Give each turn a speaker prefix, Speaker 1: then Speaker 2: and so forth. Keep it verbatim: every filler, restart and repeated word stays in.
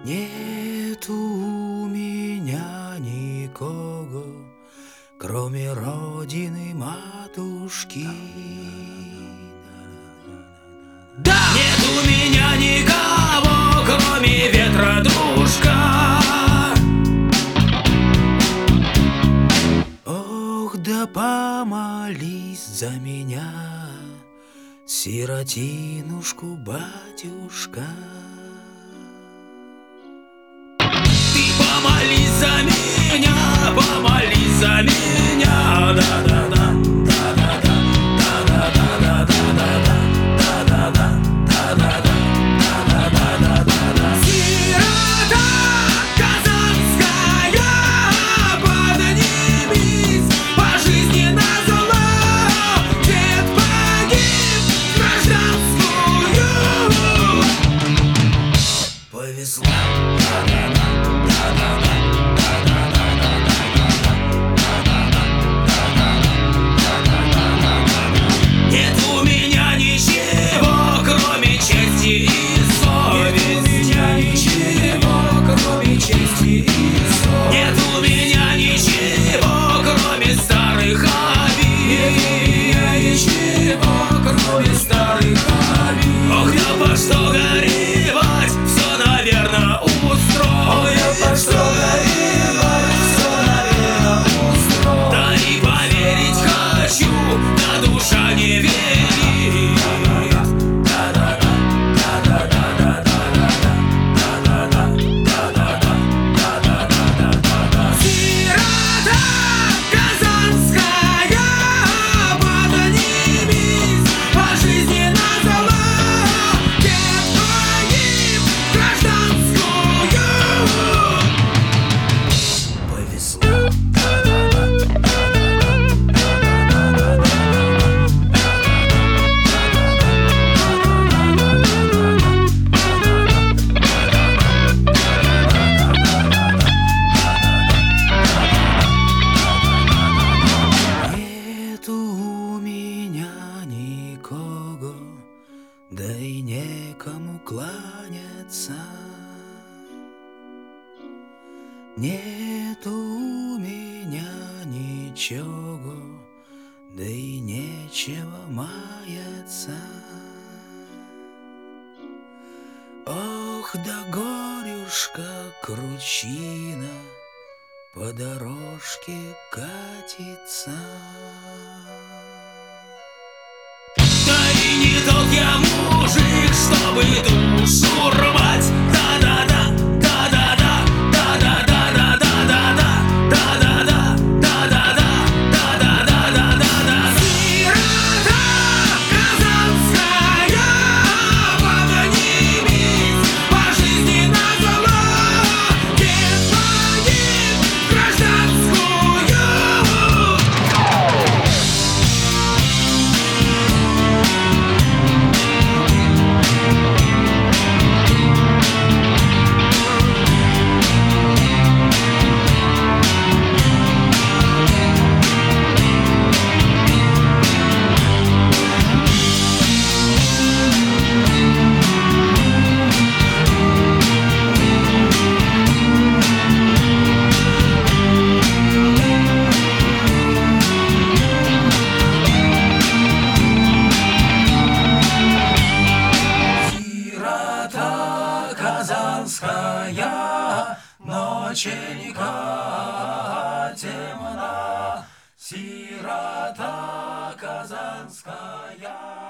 Speaker 1: Нет у меня никого, кроме родины матушки. Да! Нет у меня никого, кроме ветра дружка. Ох, да помолись за меня, сиротинушку, батюшка. Ты помолись за меня, помолись за меня, да-да-да, да-да-да, да-да-да, да-да-да, да-да-да, да-да-да, да-да-да. Сирота казанская, поднимись, по жизни назло. Дед погиб, гражданскую повезло. Нет у меня ничего, кроме чести и совести. Нет у меня ничего, кроме чести и совести. Нет у меня ничего, кроме старых обид. Ничего, кроме старых обид. Ох, да по что горевать, все, наверно, устроено. Ох, да по что горевать, все, наверно, устроено. Да и поверить хочу, да душа не верит. Да и некому кланяться. Нет у меня ничего, да и нечего маяться. Ох, да горюшка кручина по дорожке катится. Не тот я мужик, чтобы душу рвать. Да-да-да, да-да-да, да-да-да, да-да-да, да-да-да, да-да-да, да-да-да, да-да-да. Сирота казанская, поднимись, по жизни назло. Дед погиб, гражданскую. Казанская, ноченька темна, сирота казанская.